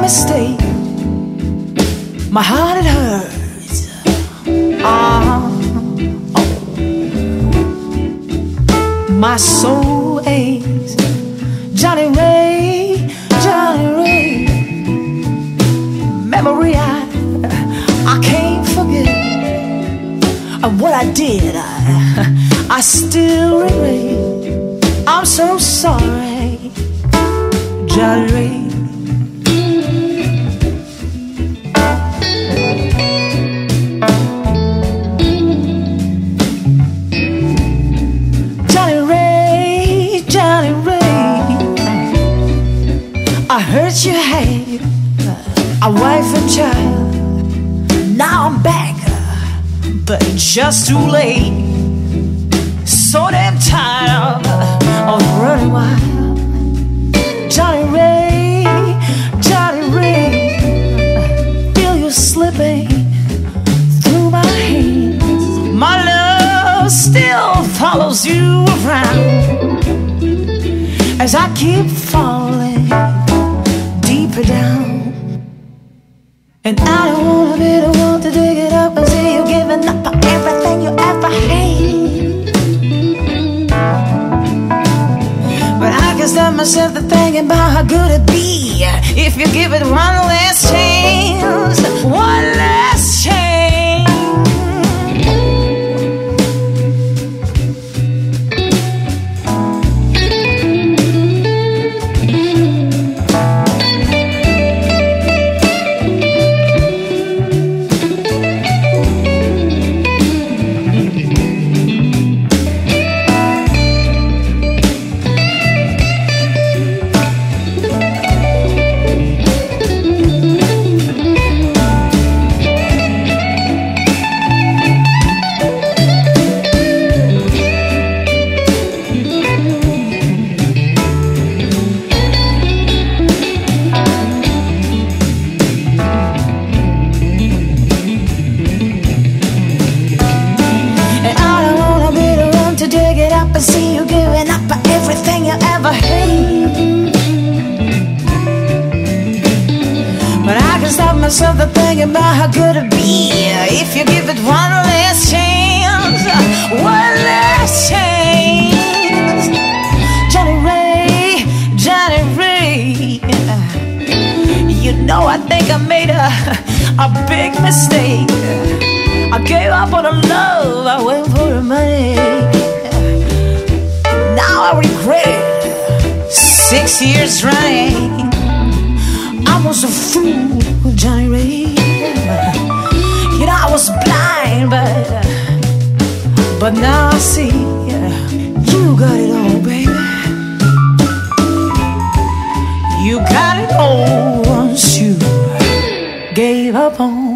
mistake. My heart it hurts. My soul aches. Johnny Ray, Johnny Ray. Memory I can't forget of what I did. I still regret. I'm so sorry, Johnny Ray. I heard you had a wife and child. Now I'm back, but it's just too late. So damn tired of running wild. Johnny Ray, Johnny Ray, feel you slipping through my hands. My love still follows you around as I keep falling deeper down. And I don't wanna be the one to dig it up and see you giving up on everything you ever had. But I can stop myself to thinking about how good it'd be if you give it one last chance. One last chance. See you giving up on everything you ever had. But I can stop myself to thinking about how good it'd be if you give it one last chance. One last chance. Johnny Ray, Johnny Ray, you know I think I made a big mistake. I gave up on the love, I went for the money. Now I regret it. 6 years running, I was a fool, Johnny Ray. You know I was blind, but now I see you got it all, baby. You got it all once you gave up on